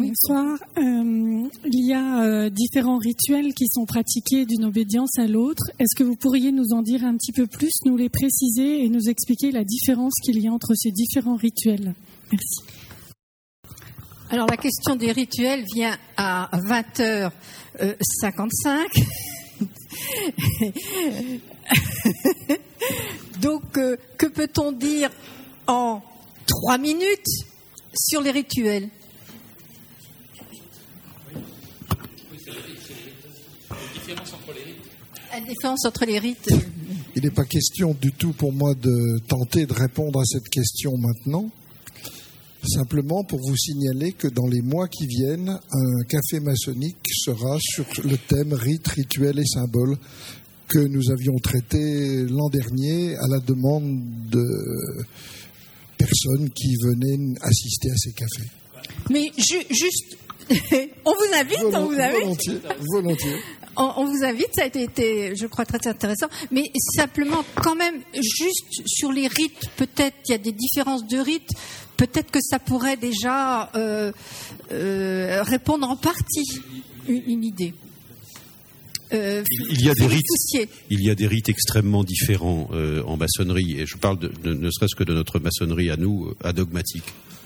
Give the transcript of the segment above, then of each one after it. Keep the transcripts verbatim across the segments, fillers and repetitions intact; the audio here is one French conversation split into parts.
Bonsoir. Euh, il y a euh, différents rituels qui sont pratiqués d'une obédience à l'autre. Est-ce que vous pourriez nous en dire un petit peu plus, nous les préciser et nous expliquer la différence qu'il y a entre ces différents rituels? Merci. Alors la question des rituels vient à vingt heures cinquante-cinq. Donc, euh, que peut-on dire en trois minutes sur les rituels? La différence entre les rites. Il n'est pas question du tout pour moi de tenter de répondre à cette question maintenant. Simplement pour vous signaler que dans les mois qui viennent, un café maçonnique sera sur le thème rites, rituels et symboles que nous avions traité l'an dernier à la demande de personnes qui venaient assister à ces cafés. Mais ju- juste, on vous invite, Volont, on vous invite. Volontiers, volontiers. On, on vous invite, ça a été, été, je crois, très intéressant. Mais simplement, quand même, juste sur les rites, peut-être il y a des différences de rites. Peut-être que ça pourrait déjà euh, euh, répondre en partie une, une idée. Euh, il y a des rites, il y a des rites extrêmement différents euh, en maçonnerie, et je parle de, de, ne serait-ce que de notre maçonnerie à nous, adogmatique.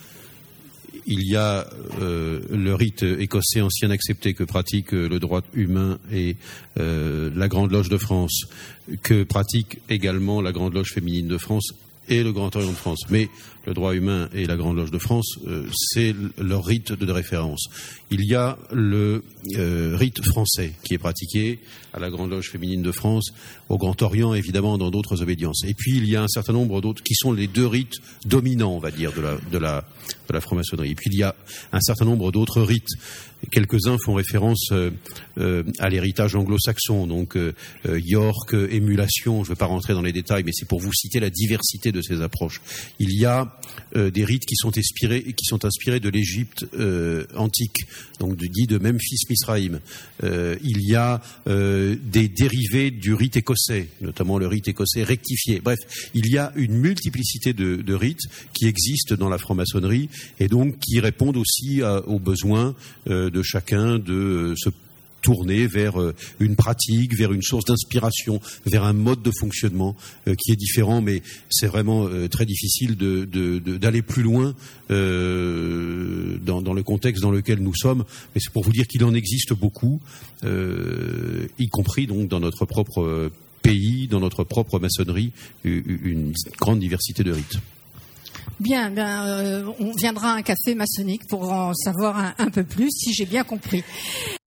Il y a euh, le rite écossais ancien accepté que pratique euh, le droit humain et euh, la Grande Loge de France, que pratique également la Grande Loge féminine de France et le Grand Orient de France. Mais le droit humain et la Grande Loge de France, euh, c'est leur rite de référence. Il y a le euh, rite français qui est pratiqué à la Grande Loge féminine de France, au Grand Orient, évidemment, dans d'autres obédiences. Et puis, il y a un certain nombre d'autres qui sont les deux rites dominants, on va dire, de la, de la, de la franc-maçonnerie. Et puis, il y a un certain nombre d'autres rites. Quelques-uns font référence euh, euh, à l'héritage anglo-saxon, donc euh, York, émulation, je ne vais pas rentrer dans les détails, mais c'est pour vous citer la diversité de ces approches. Il y a euh, des rites qui sont inspirés, qui sont inspirés de l'Égypte euh, antique, donc du dit de Memphis-Misraïm. Euh, il y a euh, des dérivés du rite écossais, notamment le rite écossais rectifié. Bref, il y a une multiplicité de, de rites qui existent dans la franc-maçonnerie et donc qui répondent aussi à, aux besoins euh, de chacun de se tourner vers une pratique, vers une source d'inspiration, vers un mode de fonctionnement euh, qui est différent, mais c'est vraiment euh, très difficile de, de, de, d'aller plus loin euh, dans, dans le contexte dans lequel nous sommes. Mais c'est pour vous dire qu'il en existe beaucoup, euh, y compris donc dans notre propre pays, dans notre propre maçonnerie, une grande diversité de rites. Bien, ben, euh, on viendra à un café maçonnique pour en savoir un, un peu plus, si j'ai bien compris.